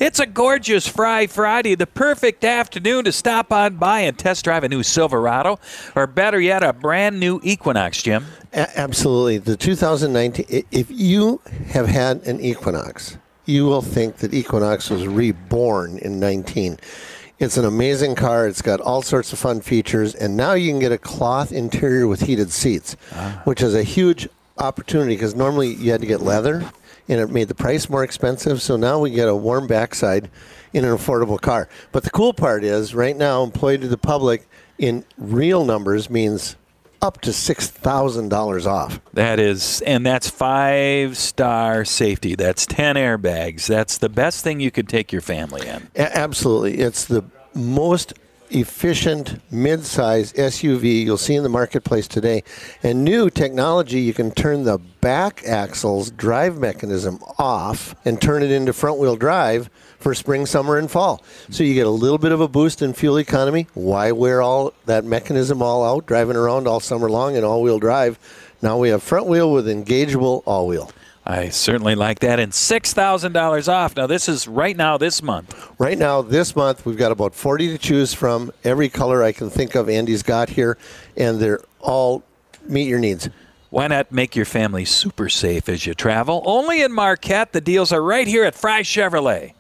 It's a gorgeous Friday, the perfect afternoon to stop on by and test drive a new Silverado, or better yet, a brand new Equinox, Jim. Absolutely. The 2019, if you have had an Equinox, you will think that Equinox was reborn in 19. It's an amazing car. It's got all sorts of fun features, and now you can get a cloth interior with heated seats, which is a huge opportunity because normally you had to get leather, and it made the price more expensive. So now we get a warm backside in an affordable car. But the cool part is, right now, employed to the public in real numbers means up to $6,000 off. That is, and that's 5-star safety. That's 10 airbags. That's the best thing you could take your family in. Absolutely. It's the most efficient mid-size SUV you'll see in the marketplace today. And new technology, you can turn the back axle's drive mechanism off and turn it into front-wheel drive for spring, summer, and fall. So you get a little bit of a boost in fuel economy. Why wear all that mechanism all out, driving around all summer long in all-wheel drive? Now we have front wheel with engageable all-wheel. I certainly like that. And $6,000 off. Now, this is right now this month. Right now, this month, we've got about 40 to choose from. Every color I can think of, Andy's got here, and they're all meet your needs. Why not make your family super safe as you travel? Only in Marquette. The deals are right here at Fry Chevrolet.